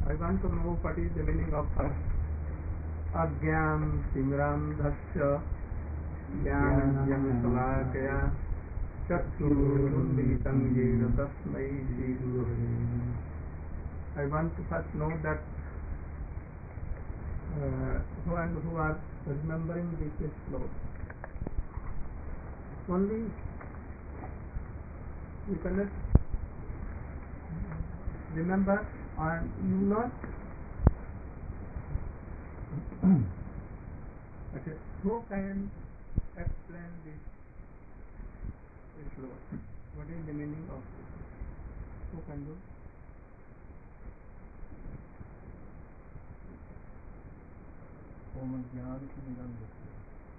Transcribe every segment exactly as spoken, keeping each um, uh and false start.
I want to know what is the meaning of Agyam Simram Dhasya Jnanam Salakaya Chakshurunditam Yena Tasmai Shri Gurave. I want to first know that uh, who and who are remembering this slope. Only you cannot remember and you not okay, who can explain this slope? What is the meaning of this? Who can do? Om Jnana Timirandasya.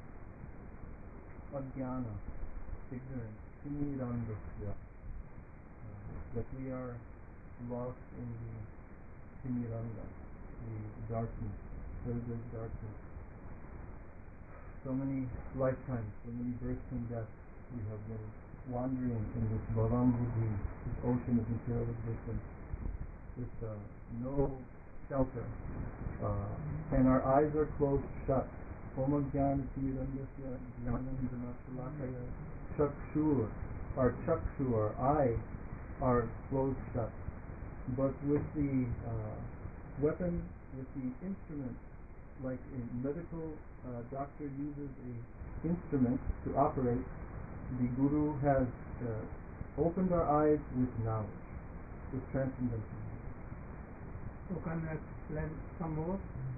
Ajnana, ignorance, Timirandasya. That we are lost in the Timiranda, the darkness, very great darkness. So many lifetimes, so many births and deaths, we have been wandering in this Bhavam Buddhi, this ocean of material existence, with uh, no shelter. Uh, and our eyes are closed shut. Om Jnana Timirandasya Jnanam Salakaya Chakshur. Our chakshu, our eye, are closed shut. But with the uh, weapon, with the instrument, like a medical uh, doctor uses a instrument to operate, the Guru has uh, opened our eyes with knowledge, with transcendental knowledge. So can you explain some more?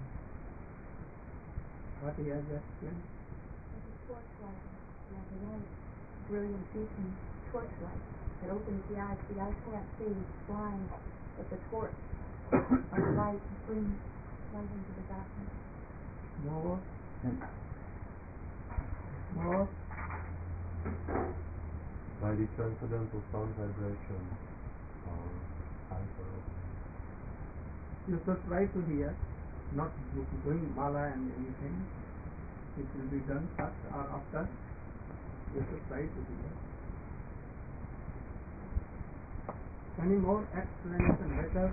What he has explained? It's a torchlight, like a light, brilliant beacon, torchlight that opens the eyes. The eye can't see, it's blind, but the torch of the light brings light into the darkness. More? And More? By the transcendental sound vibration, our eyes are open. You should try to hear, not doing mala and anything. It will be done first or after. You should try to hear. Any more explanation later?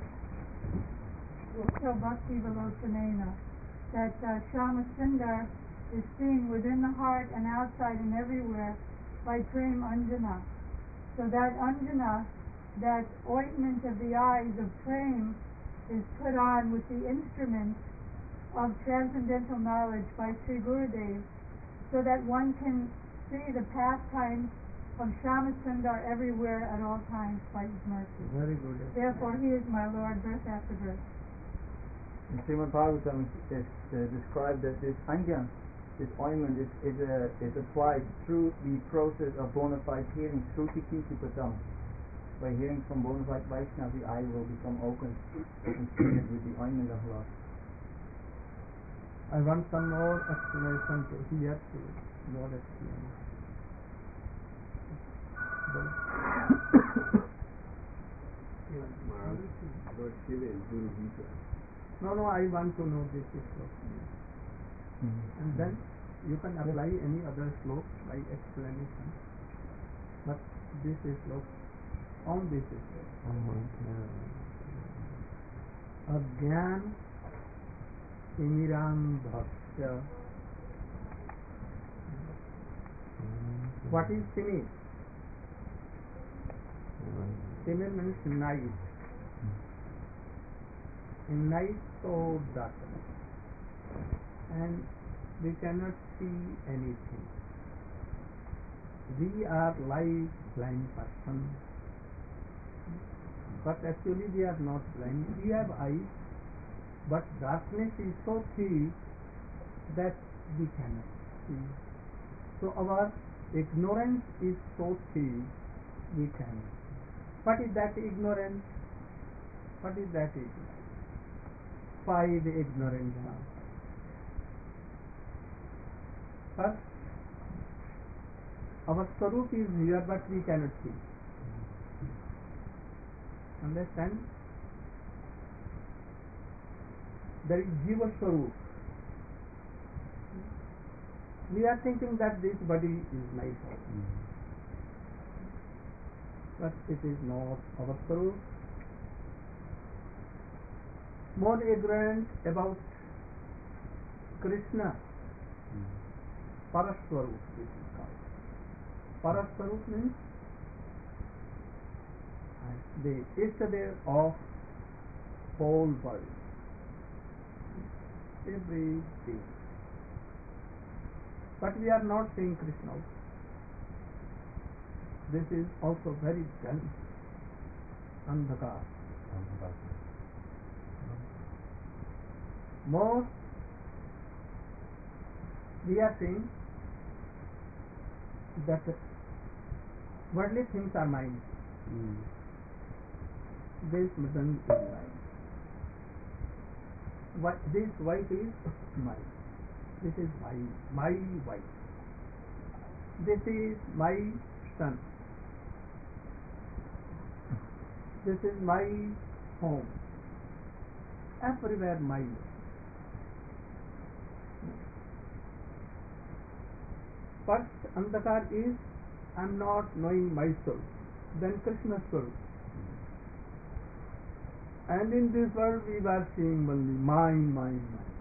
So Bhakti Valochanena, that uh, Shama Sundar is seen within the heart and outside and everywhere by Prem Anjana. So that Anjana, that ointment of the eyes of Prem, is put on with the instrument of transcendental knowledge by Sri Gurudev, so that one can see the pastimes of Shama Sundar everywhere at all times by his mercy. Very good. Therefore he is my Lord birth after birth. in Srimad Bhagavatam is uh, described that this anjan, this ointment, is is, uh, is applied through the process of bona fide hearing, Shruti Kinti Patam. By hearing from bona fide Vaishnava, the eye will become open and smeared with the ointment of love. I want some more explanation to hear to more explanation. Lord Shiva is Guru Gita. No, no, I want to know this slope. Mm-hmm. And then you can apply any other slope by explanation. But this is slope on this slope. Agyan Timiram Bhaksya. What is Timir? Timir means night. In night, so darkness, and we cannot see anything. We are like blind person, but actually we are not blind. We have eyes, but darkness is so thick that we cannot see. So our ignorance is so thick, we cannot. What is that ignorance? What is that ignorance? Five ignorance now. First, our Swarup is here but we cannot see. Understand? There is Jiva Swarup. We are thinking that this body is my body. But it is not our Swarup. more ignorant about Krishna. Paraswarup, this is called. Paraswarup means the yesterday of whole world. Everything. But we are not seeing Krishna. This is also very dense. Andhakar. More we are seeing that worldly things are mine. Mm. This mudang is mine. What this wife is mine. This is my my wife. This is my son. This is my home. Everywhere mine. First Andhakar is I am not knowing myself. Then Krishna's soul. And in this world we were seeing only mine, mine, mine.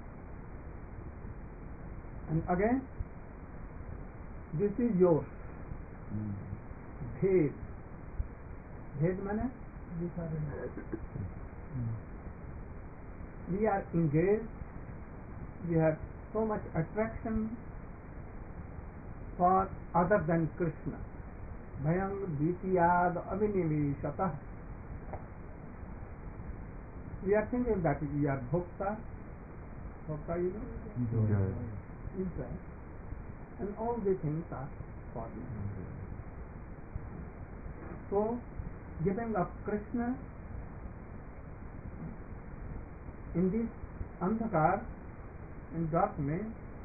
And again, this is yours. Bhed. Bhed means different. We are engaged. We have so much attraction for other than Krishna. Bhayang Dvitiyad Aviniveshatah. We are thinking that we are Bhokta. Bhokta, you know? Enjoy. Enjoy. And all the things are for me. So, giving up Krishna in this Andhakar, in darkness,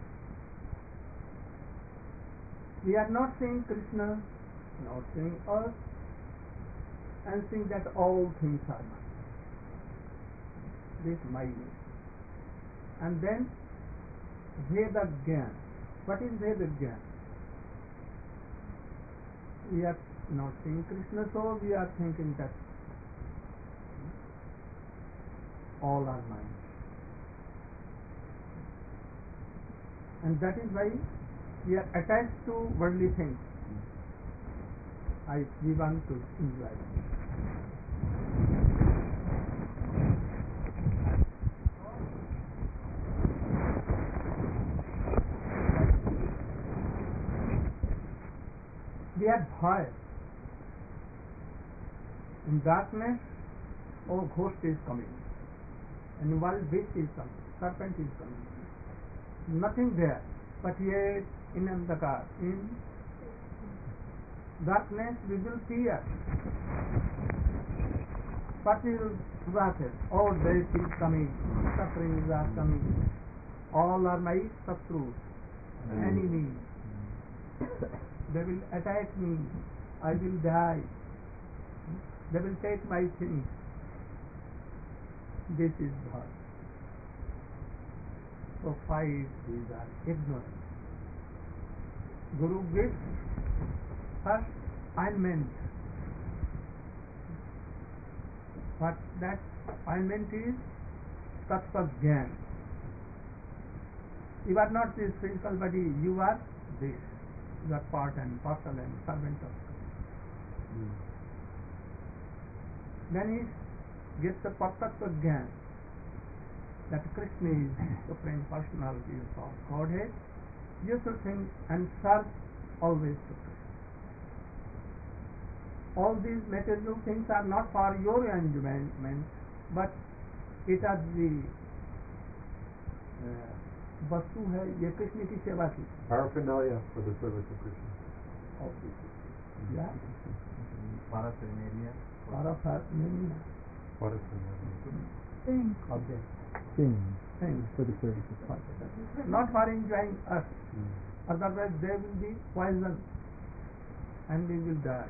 we are not seeing Krishna, not seeing us, and seeing that all things are mine. This mine. And then Veda Gyan. What is Veda Gyan? We are not seeing Krishna, so we are thinking that all are mine. And that is why we are attached to worldly things. I we want to enjoy. We are bhaya. In darkness, oh, ghost is coming. And wild beast is coming. Serpent is coming. Nothing there. But yet, in Andhakar, in darkness, we will fear. What will happen? Oh, death is coming. Sufferings are coming. All are my satrus, enemies. They will attack me. I will die. They will take my things. This is God. So five these are ignorant. Guru gives first alignment. What that alignment is? Tattva Gyan. You are not this physical body, you are this. You are part and parcel and servant of God. Mm. Then he gets the Tattva Gyan, that Krishna is Supreme Personality of Godhead. You should think and serve always to Krishna. All these material things are not for your enjoyment, but it is the uh, वस्तु है, ये कृष्ण की सेवा की. Paraphernalia for the service of Krishna. Yeah. Paraphernalia. Paraphernalia. Paraphernalia. Things. Object. Things Things. for the service of Krishna. Not for enjoying us. Mm. Otherwise they will be poison and we will die.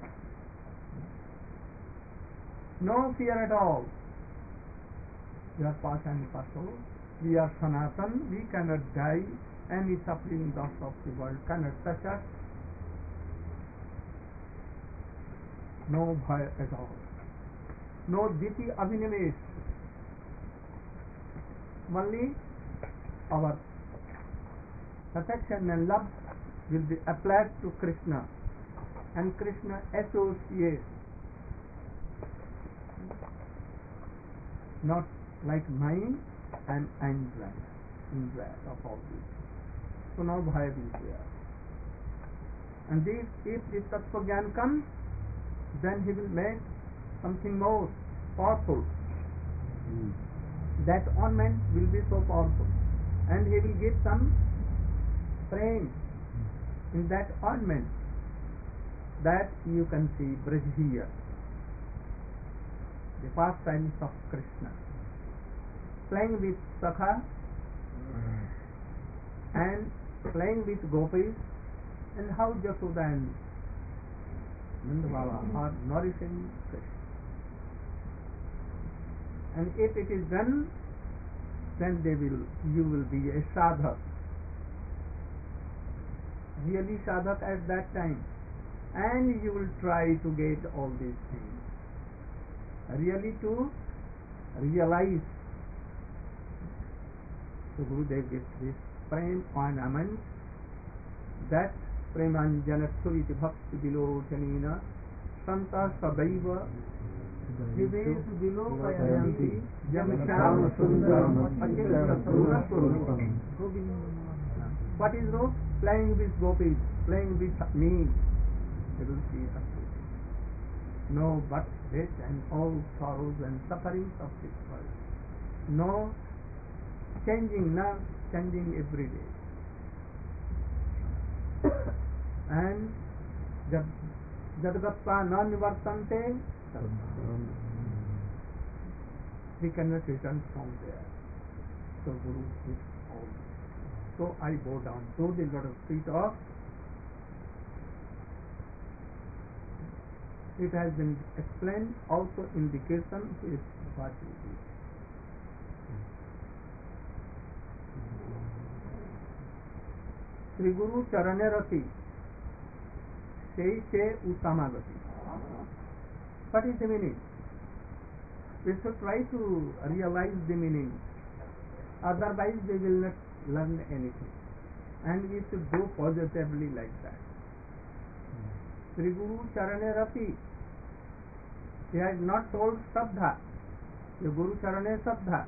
No fear at all. We are part and parcel. We are Sanatan. We cannot die. Any suffering dust of the world cannot touch us. No bhaya at all. No diti avinivesh. only our affection and love will be applied to Krishna, and Krishna associates, not like mine, I am enjoying, enjoyed of all this. So now bhaya is there. And this, if this Tattva Gyan comes, then he will make something more powerful. Mm. That ornament will be so powerful, and he will give some frame in that ornament, that you can see Braj here, the pastimes of Krishna, playing with Sakha and playing with gopis, and how Jasoda and Nanda Baba are nourishing Krishna. And if it is done, then they will, you will be a sadhak, really sadhak at that time, and you will try to get all these things, really to realize. So Gurudev gives this prem ornament, that premanjanatsu iti bhakti vilochanina santa sadaiva Vivesu vilokayanti jam shyam sundaram achilya surasurupam. What is rope? Playing with gopis, playing with me. You will see us. No but death and all sorrows and sufferings of this world. No changing, now changing every day. And jab jadgatva na nivartante, we cannot return from there. So Guru is all. So I bow down to the lotus feet of. It has been explained also in the kirtan with what we do. Sri Guru Charane Rati Sei Se Utamagati. What is the meaning? We should try to realize the meaning. Otherwise we will not learn anything. And we should do positively like that. Sri Guru Charane Rati. He has not told Sabdha. The Guru Charane Sabdha.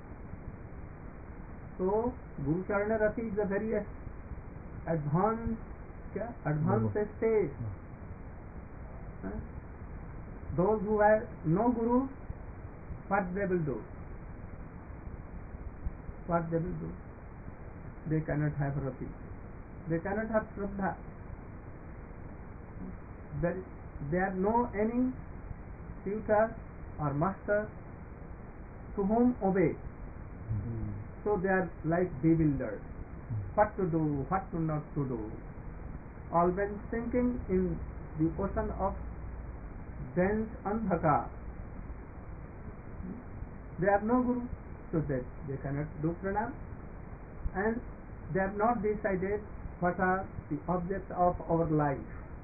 So Guru Charane Rati is a very advanced, kya? advanced stage. Huh? Those who have no Guru, what they will do? What they will do? They cannot have Rati. They cannot have Shraddha. There, there are no any tutor or master to whom obey. Mm. So they are like bewildered. What to do, what to not to do. Always thinking in the ocean of dense andhaka. They have no Guru, so that they cannot do pranam, and they have not decided what are the objects of our life.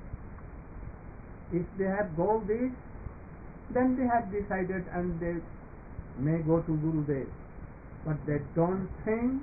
If they have goal this, then they have decided and they may go to Gurudev, but they don't think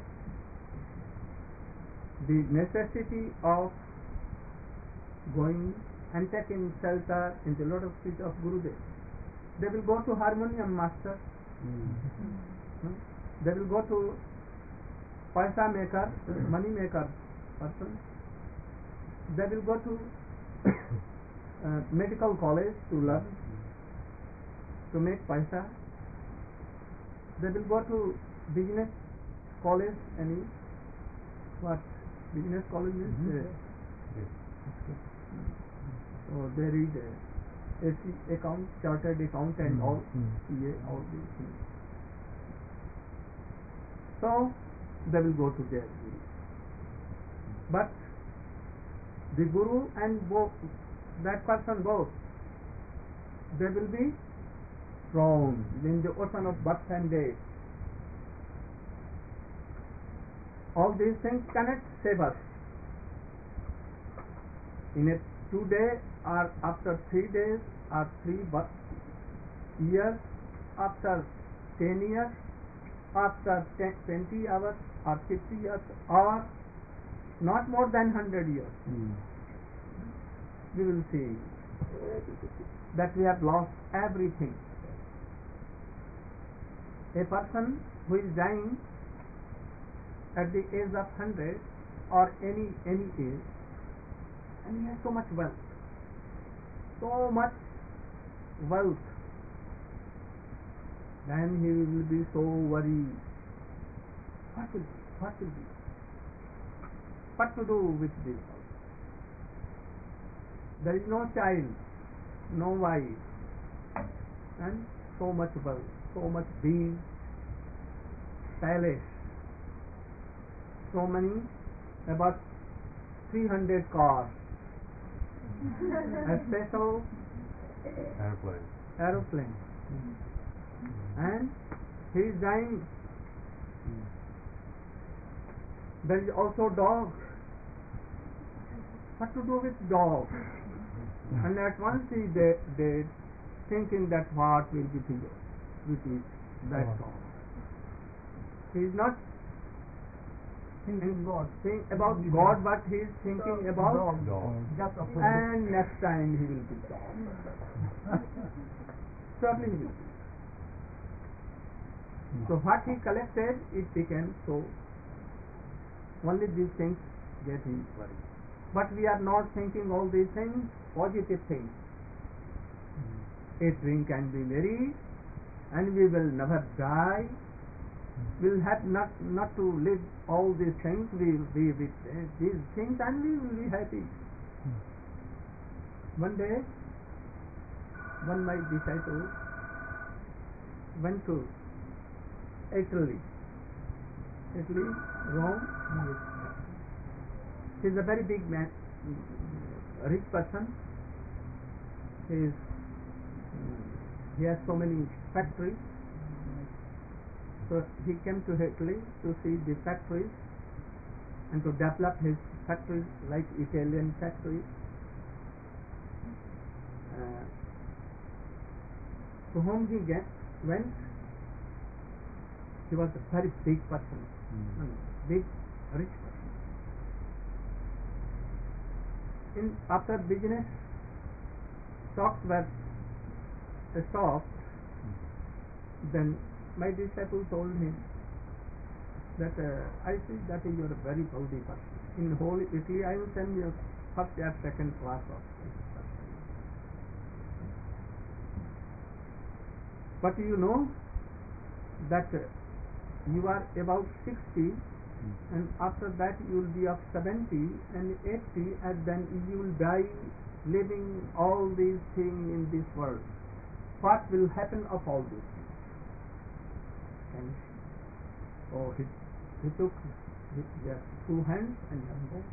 the necessity of going and taking shelter in the lotus feet of Gurudev. They will go to harmonium master. Mm. Hmm? They will go to paisa maker, money maker person. They will go to uh, medical college to learn, to make paisa. They will go to business college, any what business college is. Mhm. Uh, Yes. so they read uh, A C account, chartered account, and all C A, all these things. So they will go to their Guru. But the Guru and both, that person both, they will be thrown in the ocean of birth and death. All these things cannot save us. In a two day or after three days or three birth years, after ten years, after ten, twenty hours or fifty years or not more than one hundred years, Mm. we will see that we have lost everything. A person who is dying at the age of one hundred or any any age, and he has so much wealth, so much wealth, then he will be so worried. What will be? What will be? What to do with this? There is no child, no wife, and so much wealth, so much being, palace, so many, about three hundred cars, a special Airplane. aeroplane, and he is dying. There is also dog. What to do with dog? And at once he dead, dead, thinking that what will be the with his that Oh. dog. He is not Thinking God. think about God, but he is thinking about, Dog. Just a and next time he will be dog. Surely he will be. So what he collected, it became so. Only these things get him worried. But we are not thinking all these things, positive things. A drink can be merry, and we will never die. We will have not not to live all these things. We will be with uh, these things, and we will be happy. One day, one of my disciples went to Italy. Italy, Rome. He is a very big man, rich person. He is, he has so many factories. So he came to Italy to see the factories and to develop his factories like Italian factories. Uh, to whom he get, went, he was a very big person, Mm. big, rich person. In after business stocks were stopped, then my disciple told him that uh, I see that you are a very wealthy person. In whole Italy, I will send you first or second class of this person. But you know that uh, you are about sixty, and after that you will be of seventy and eighty, and then you will die living all these things in this world. What will happen of all these things? And so he, he took his, their two hands and said,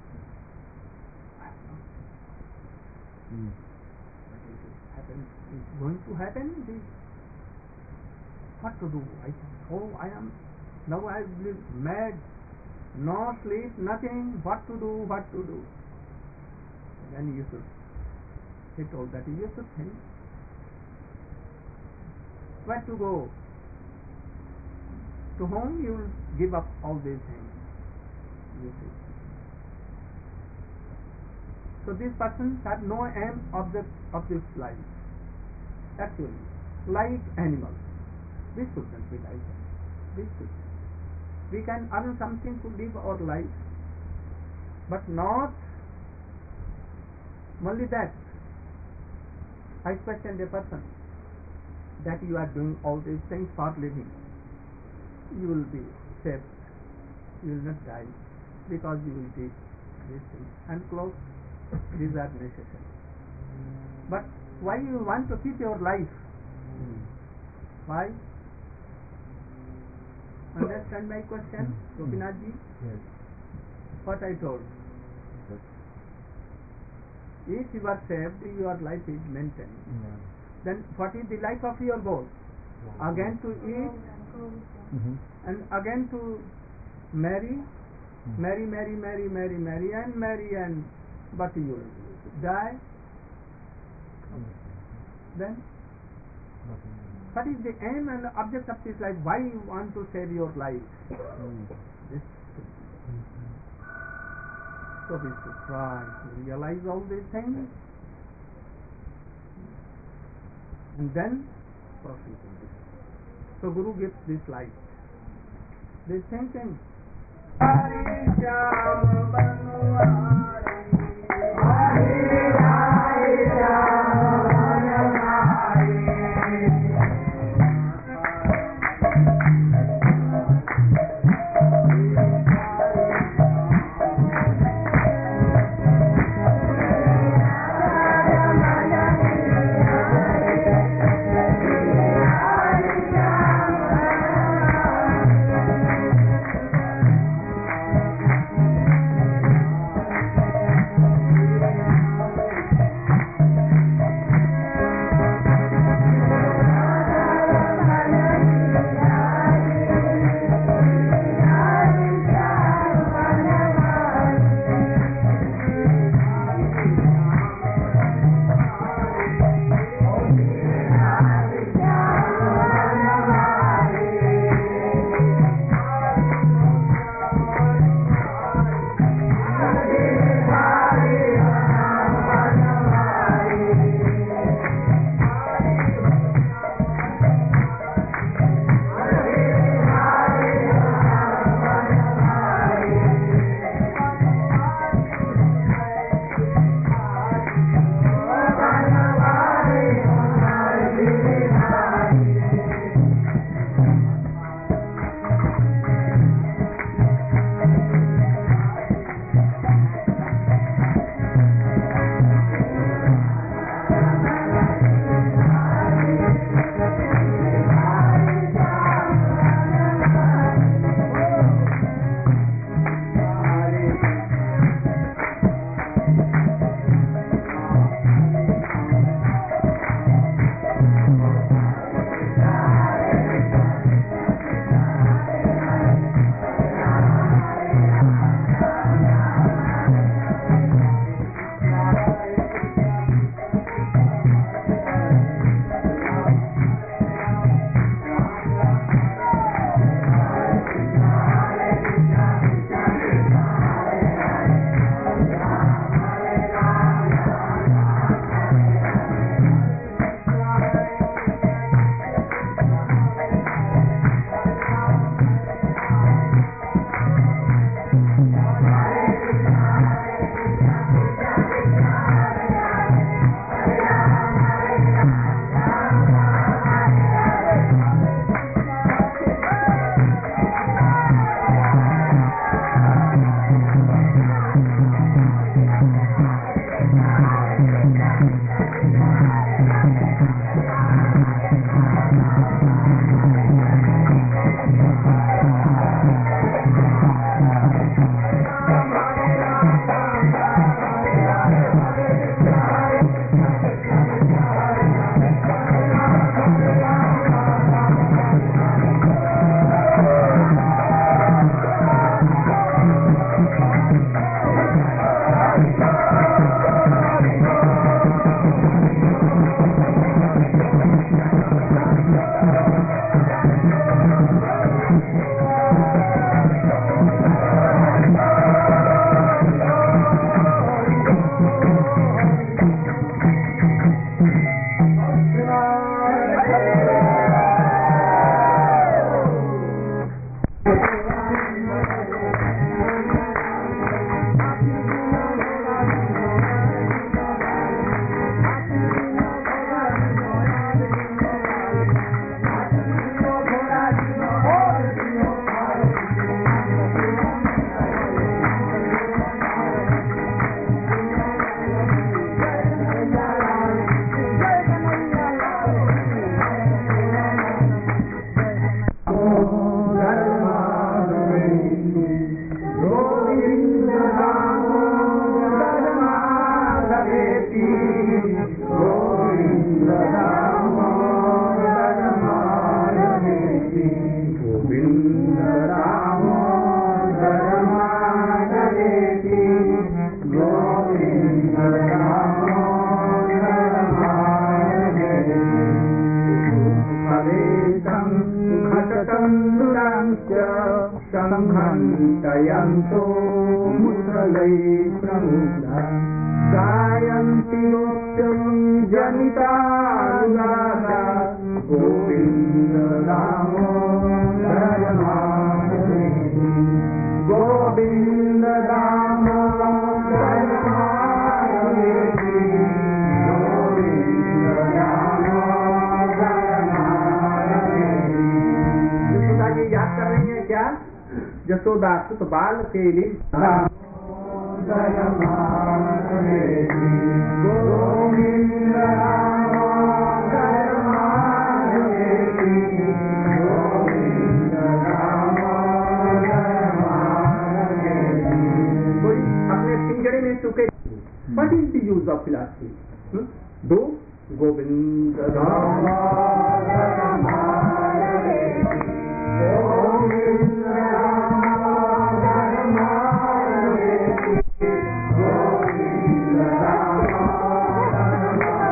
I don't know. Mm. But it is happen, it's going to happen. This, what to do? I said, oh, I am now I live mad, no sleep, nothing. What to do? What to do? Then you should. He told that you should think. Where to go? To whom you will give up all these things? You see. So these persons have no aim object of this life. Actually, like animals, we shouldn't be like that. We should. We can earn something to live our life, but not only that. I question a person that you are doing all these things for living. You will be saved. You will not die because you will take these things and clothes. These are necessary. But why you want to keep your life? Mm. Why? Understand my question, Mm. Gopinathji? Yes. What I told. Yes. If you are saved, your life is maintained. Yeah. Then what is the life of your goal? Again to eat Mm-hmm. and again to marry, Mm. marry, marry, marry, marry, marry, and marry, and but you will die. Then Nothing. What is the aim and the object of this life? Why you want to save your life? This. So we should try to realize all these things and then proceed in this. So Guru gives this light. This thinking. तण्डुलांश्च सङ्घन्तयन्तो मुसलै प्रमुग्धा गायन्ति गोप्यं जनितानुराधा गोविन्द दामोदर माधवेति गोविन्द दामोदर माधवेति गोविन्द दामोदर माधवेति। यशोदा जी याद कर रही है क्या? यशोदा सुत बाल के लिए दामोदर माधवेति गोविन्द दामोदर माधवेति गोविन्द दामोदर माधवेति। कोई अपने पिंजड़े में चुके What is the use of philosophy? Hmm? Do Govind Damodar Madhaveti Govind Damodar Madhaveti Govind Damodar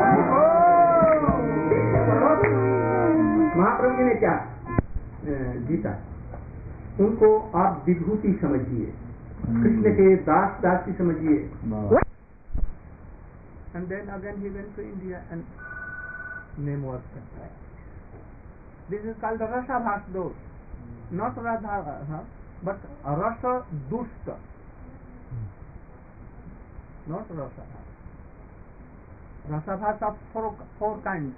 Madhaveti। Mahaprabhu ji ने क्या गीता उनको आप विभूति समझिए, कृष्ण के दास दासी समझिए। And then again he went to India and name was kept. This is called the Rasa Bhas Dos, not Radha, uh, but Rasa Dusta, not Rasa Bhas. Rasa Bhas of four, four kinds.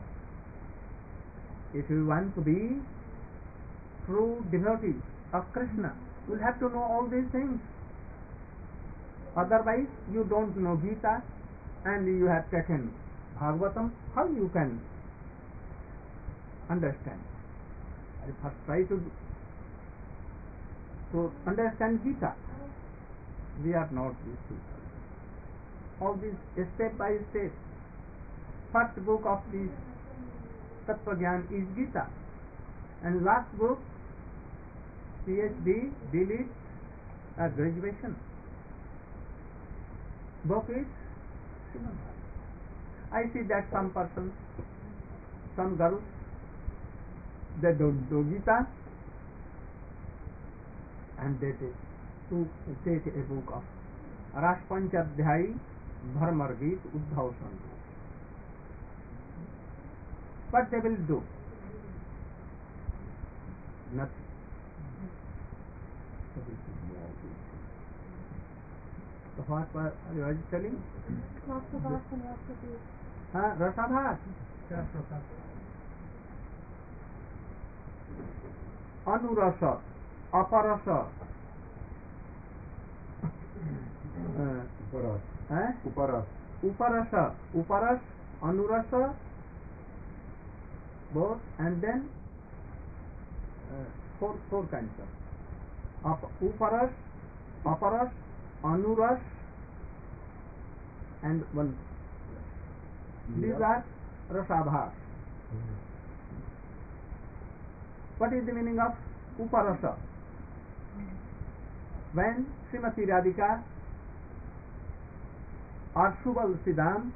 If you want to be true devotee of Krishna, you will have to know all these things. Otherwise, you don't know Gita and you have taken Bhagavatam. How you can understand? I first try to to understand Gita. We are not these people. All these step by step. First book of this Tattva Gyan is Gita, and last book PhD, D Litt, uh, graduation book is Srimad Bhagavatam. I see that some persons, some girls, they don't do Gita and they take, to take a book of Ras Panchadhyayi Bharmar Geet Uddhav Sandhu. What they will do? Nothing. So what was you telling? Rasabhas and Rasabhas. Huh? Rasabhas. Anurasa, Aparasa, uh, Uparas. eh? Uparas. Uparasa, Uparas, Anurasa, both, and then uh, four four kinds of Up, Uparas, Aparas, Anuras, and one. These are Rasabhas. What is the meaning of Uparasa? When Srimati Radhika or Subal Siddham,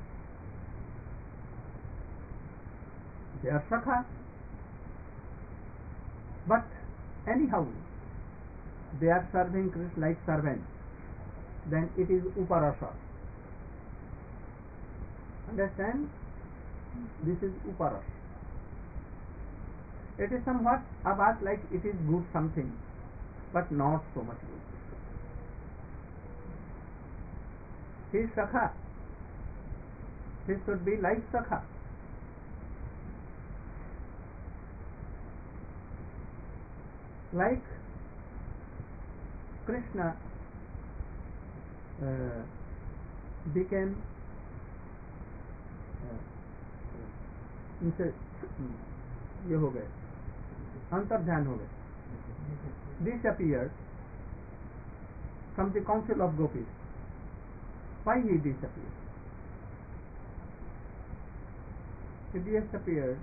they are Sakha, but anyhow they are serving Krishna like servants, then it is Uparasa. Understand? This is Uparas. It is somewhat about like it is good something, but not so much good. He is Sakha. He should be like Sakha. Like Krishna uh, became इनसे ये हो गए अंतर्ध्यान हो गए disappeared from the council of gopis. Why he disappeared? He disappeared,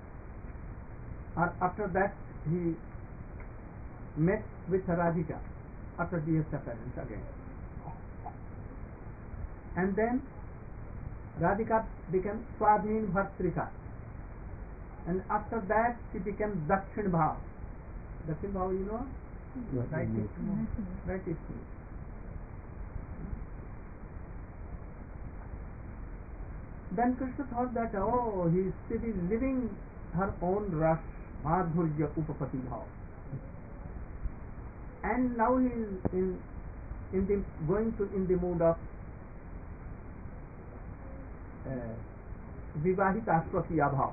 or after that he met with Radhika after disappearance again, and then Radhika became Swadhin Bhartrika. and after that she became Dakshin Bhav. Dakshin Bhav, you know? Right is right is Then Krishna thought that, oh, he is still living her own rush, Madhurya Upapati Bhav. And now he is in, in the, going to in the mood of uh, Vivahita Swakiya Bhav.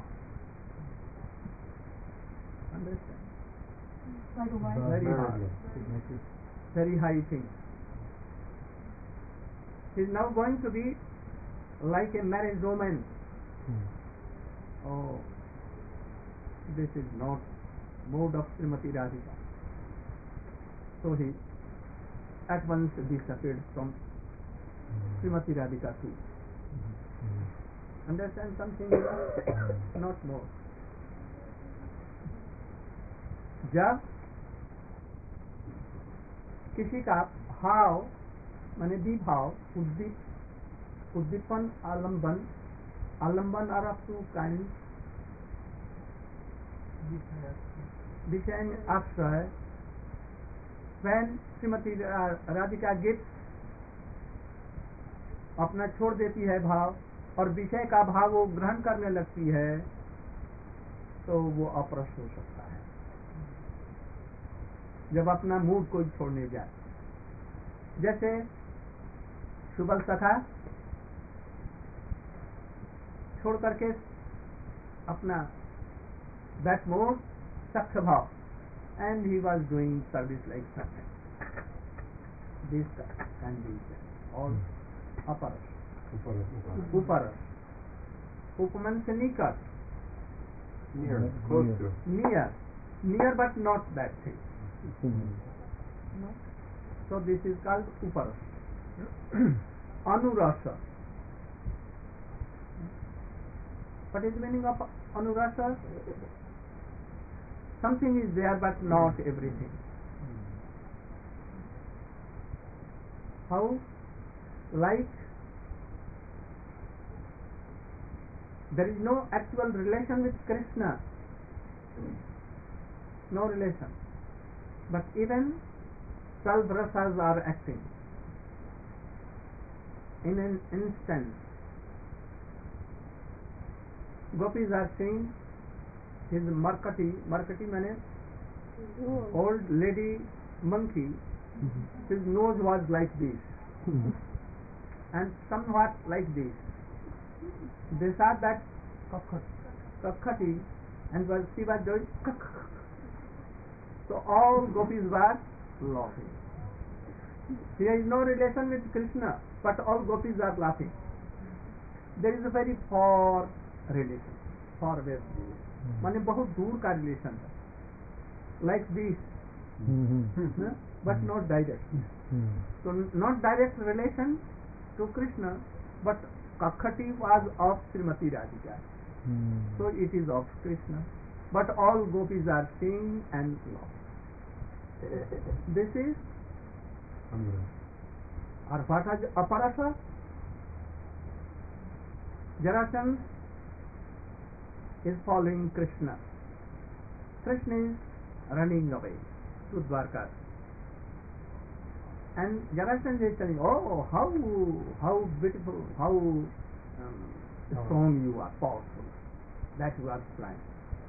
Understand? Like a wife. Very Very high. good. Very high thing. He is now going to be like a marriage romance. Hmm. Oh, this is not mode of Srimati Radhika. So he at once disappeared from Srimati Radhika too. Hmm. Understand something? Not more. जब किसी का भाव माने विभाव उद्दीप उद्दीपन आलम्बन आलम्बन are of two kinds. विषय में आश्रय. When श्रीमती राधिका gives अपना छोड़ देती है भाव और विषय का भाव वो ग्रहण करने लगती है तो वो अपरस हो सकता है जब अपना मूड को छोड़ने जाए. जैसे सुबल सखा छोड़ करके अपना that mode sakha bhav and he was doing service like something. This can be all aparas. Uparas. Upaman se nikat. Near, close to. Near. Near but not that thing. So this is called uparas. Anurasa. What is the meaning of anurasa? Something is there but not everything. How? Like there is no actual relation with Krishna. No relation. But even twelve rasas are acting. In an instant, gopis are saying his Markati, Markati means old lady monkey, his nose was like this and somewhat like this. They saw that Kakhati and was, she was doing so all gopis were laughing. There is no relation with Krishna, but all gopis are laughing. There is a very far relation, far away. माने बहुत दूर का relation है. Like this, huh? But not direct. So not direct relation to Krishna, but Kakhati was of Srimati Radhika. So it is of Krishna. But all gopis are singing and laughing. This is Arpata Aparasa. Jarasandha is following Krishna. Krishna is running away to Dwarka. And Jarasandha is telling, oh, how how beautiful, how um, strong you are, powerful, that you are flying.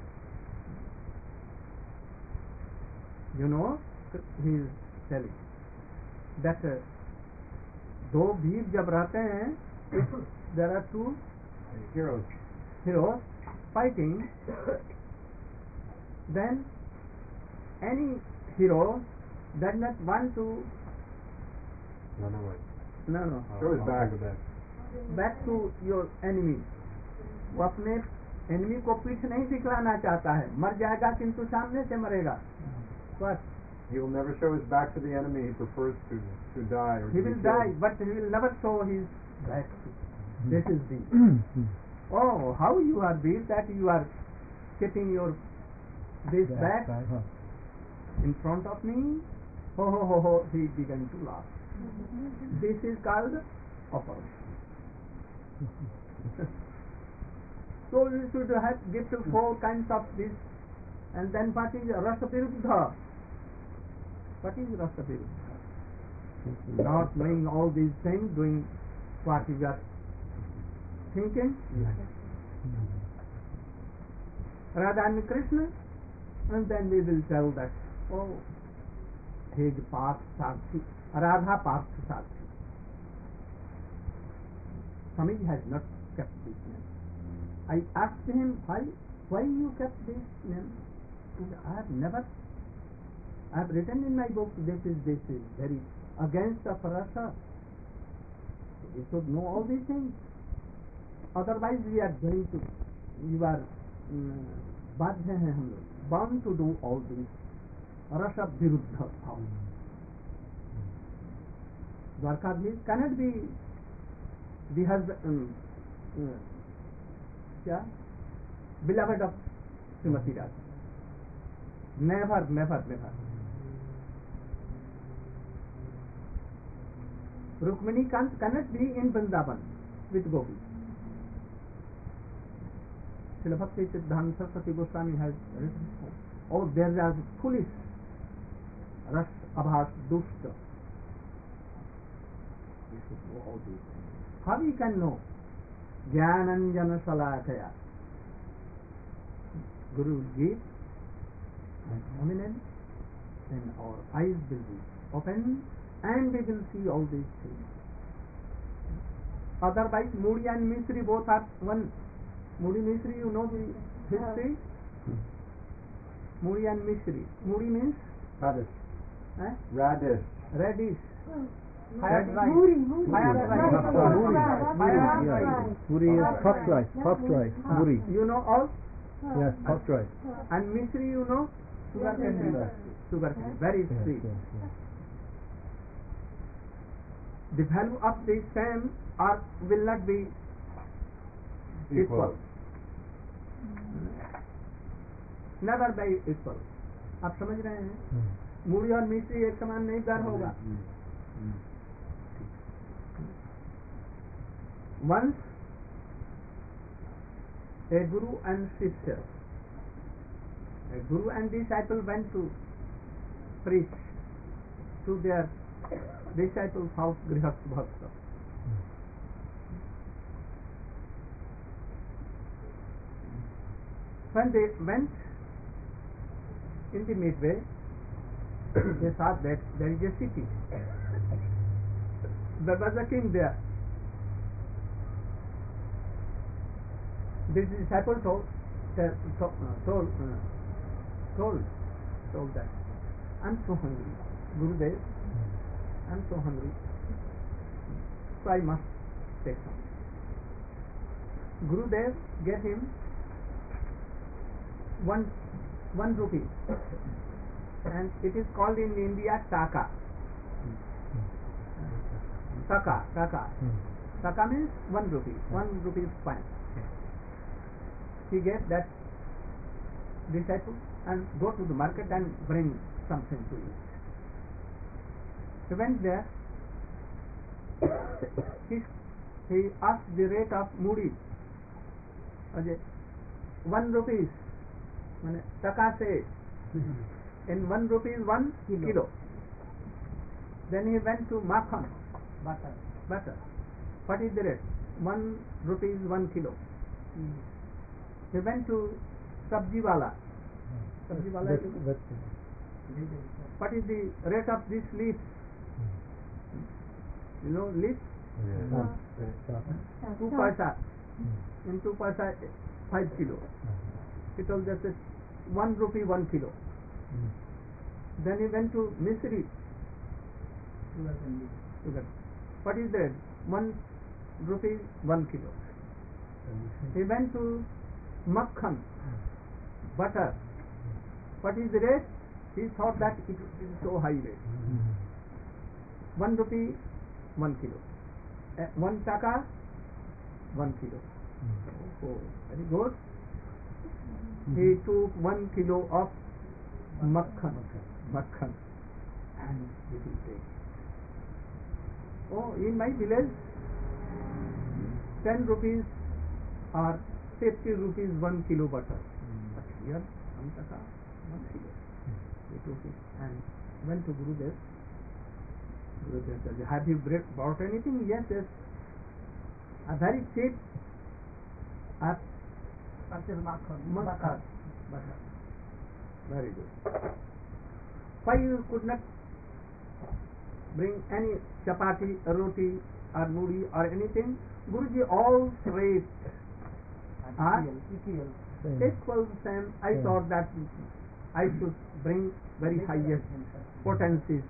You know, he is telling that uh, दो वीर जब रहते हैं, there are two Heroes. heroes fighting, then any hero does not want to No, no, wait. no no Show his back. back to your enemy. वो अपने enemy को पीठ नहीं दिखलाना चाहता है. मर जाएगा किंतु सामने से मरेगा. But He will never show his back to the enemy. He prefers to to die. Or he to be will killed. die, but he will never show his back. This is the oh, how you are this that you are keeping your this back in front of me. Ho ho ho ho! He began to laugh. This is called opera. So you should have give to four kinds of this. And then what is rasa viruddha? What is rasa viruddha? Not knowing all these things, doing what you are thinking. Radha and Krishna, and then we will tell that, oh, he is Parth Sakshi, Radha Parth Sakshi. Swami has not kept this name. I asked him, why, why you kept this name? I have never, I have written in my book, this is, this is very against the rasa. You should know all these things. Otherwise we are going to, you are बाध्य हैं हम लोग, bound to do all these rasa viruddha thoughts. Dwarkadhish cannot be the husband, um, uh, क्या beloved of Srimati Radha. Never, never, never. Rukmini can, cannot be in Vrindavan with Gopi. Srila Bhakti Siddhanta Saraswati Goswami has written, oh, there are foolish, ras, abhas, dushta. We should know all these things. How we can know? Jnananjana Salakaya. Guru will give an eminence, then our eyes will be open and we will see all these things. Otherwise, Moody and Misri both are one. Moody Misri, you know the history? Moody and Misri. Moody means? Radish. Eh? Radish. Reddish. Fire rice. Moody, Moody. Fire Right, rice. right, Moody. right, Fire right, rice. right. Puri is Right, puffed right. rice, puffed rice, Ah, puri. You know all? Yes, puffed rice. And Misri, you know? Sugar candy. Yes. Sugar candy. Very Yes, sweet. yes, yes. The value of the same or will not be equal. Never by equal. आप समझ रहे हैं? Hmm. मूड़ी और मिश्री एक समान नहीं दर होगा. Once a guru and shishya, a guru and disciple went to preach to their disciples' house, Grihastha Bhakta. When they went in the midway, they saw that there is a city. There was a king there. This disciple told, told, told, told, told that, I'm so hungry, Gurudev, I'm so hungry, so I must take something. Gurudev gave him one one rupee, and it is called in India taka. Taka, taka. Taka means one rupee. One rupee is fine. He gave that disciple and go to the market and bring something to eat. He went there. he, he asked the rate of moody. Okay, one rupees. Taka say in one rupees one kilo. kilo. Then he went to makhan, butter. Butter. What is the rate? One rupees one kilo. Mm. He went to sabji wala. Sabji wala. That's, is, that's, what is the rate of this leaf? You know leaf? uh, uh, Two paisa. In two paisa, five kilo. He told that it's one rupee one kilo. mm. Then he went to Misri. Sugar. What is that? One rupee one kilo. He went to Makhan, butter. What is the rate? He thought that it is so high rate. Mm. One rupee one kilo. Uh, one taka one kilo. Mm. Oh, very good. He took one kilo of makhan, makhan, and he will take. Oh, in my village, ten rupees are fifty rupees one kilo butter. But here, one taka, one kilo. It took it and went to Gurudev. Gurudev said, have you br- bought anything? Yes, yes. A very cheap at Makkah. Butter. Very good. Why you could not bring any chapati, roti, or mudi, or anything? Guruji, all straight are equal same. I Yeah. thought that I should bring very highest potencies.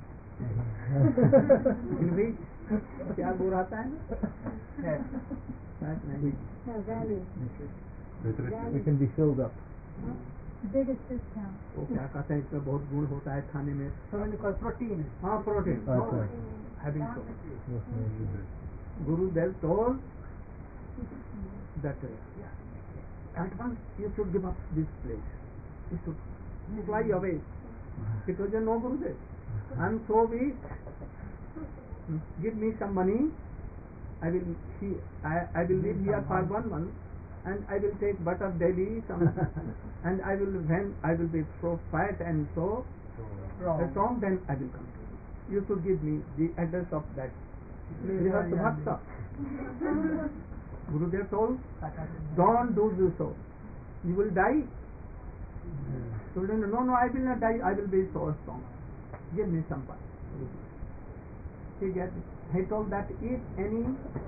In which क्या गुड़ आता है ना? Fat नहीं. No value. It can be filled up. Biggest discount. वो क्या कहते हैं इसमें बहुत गुड़ होता है खाने में. protein. हाँ protein. Okay. Having so. Yes, yes. Gurudev told that uh, at once you should give up this place. You should fly away. It was a no Gurudev. I am so weak. Give me some money. I will he, I, I will live here for one month, and I will take butter daily. Some, and I will when I will be so fat and so strong, then I will come to you. You should give me the address of that. Grihastha Bhakta. Gurudev told, don't do this so. You will die. So then, no, no, I will not die. I will be so strong. Give me some part. He get. He told that if any,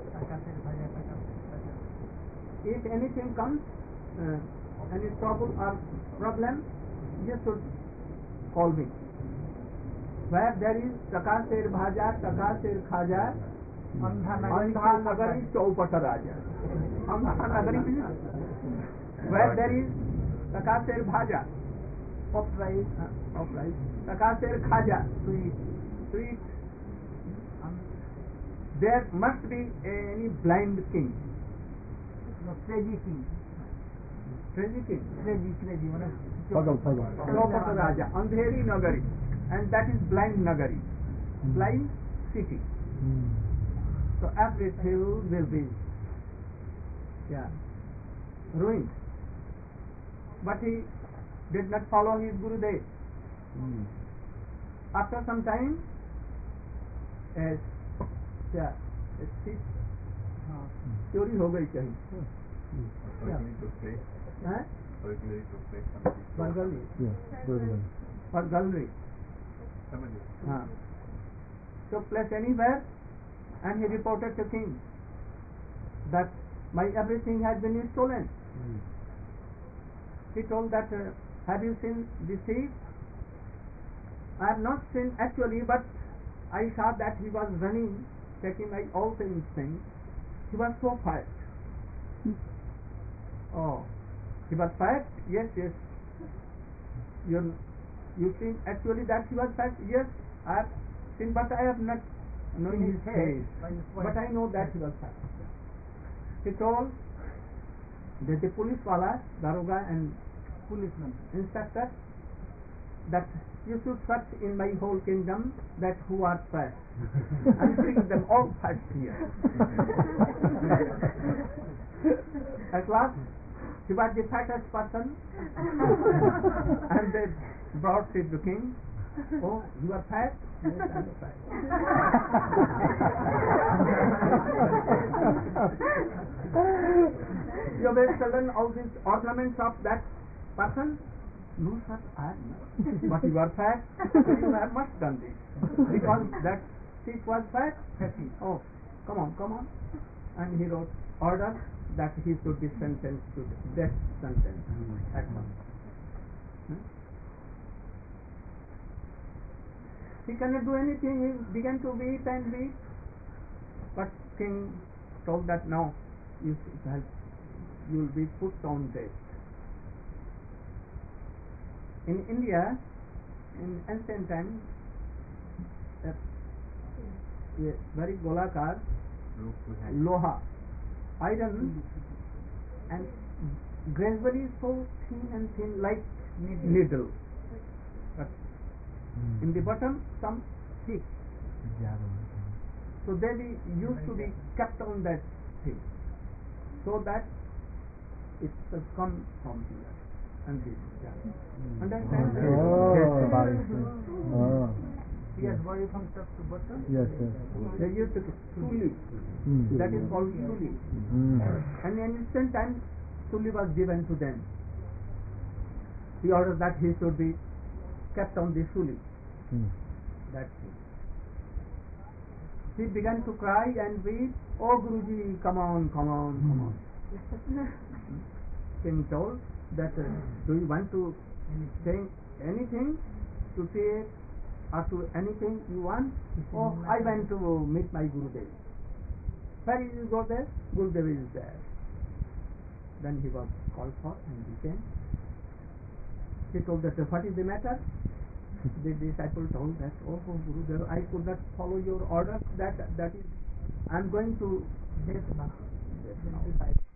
if anything comes, uh, any trouble or problem, you should call me. Where there is taka ser bhaja, taka ser khaja, andha nagari chaupata raja. Andha nagari means where there is taka ser bhaja, of rice, uh, of rice, taka ser khaja, sweet, sweet. There must be any blind king. No, crazy king. Crazy king. Crazy, crazy. Pagal, pagal. Chaupata raja, andheri nagari, and that is blind nagari, blind city. Mm. So everything will be, yeah, ruined. But he did not follow his Gurudev. Mm. After some time, as yeah, a thief चोरी हो गई कहीं. हैं? बरगली. Yes, burglary. बरगलरी. हाँ. Took place anywhere, and he reported to king that my everything has been stolen. Mm. He told that, uh, have you seen the thief? I have not seen actually, but I saw that he was running, taking my all things things. He was so fat. Oh, he was fat? Yes, yes. You you seen actually that he was fat? Yes, I have seen, but I have not known his face. But I know that he was fat. He told that the police wala, daroga and policeman, inspector, that you should search in my whole kingdom that who are fat and bring them all fat here. At last, he was the fattest person, and they brought it to king. Oh, you are fat? Yes, I am fat. You have stolen all these ornaments of that person? No, sir, I am not. But you are fat, so you have must done this. Because that thief was fat? Fatty. Oh, come on, come on. And he wrote order that he should be sentenced to death sentence at once. Hmm? He cannot do anything. He began to weep and weep. But king told that now you shall, you will be put on death. In India, in ancient times, a, a very golakar, loha, iron, and gradually so thin and thin like needle. But Mm. in the bottom, some thick. Javelin. So they be used to be kept on that thing, so that it's uh, come from here and this is that. Mm. Understand? Oh, Yes. body. Oh. Yes, where you from top to bottom? Yes, yes. They used to suli. Mm. That is called suli. Mm. And in instant time, suli was given to them. He ordered that he should be kept on the suli. Mm. That's it. He began to cry and weep. Oh Guruji, come on, come on, come on. King told that uh, do you want to say anything to say or to anything you want? Oh, I want to meet my Gurudev. Where you go there? Gurudev is there. Then he was called for and he came. He told that what is the matter? The disciple told that, oh Gurudev, I could not follow your order. That that is, I am going to death now. Death now.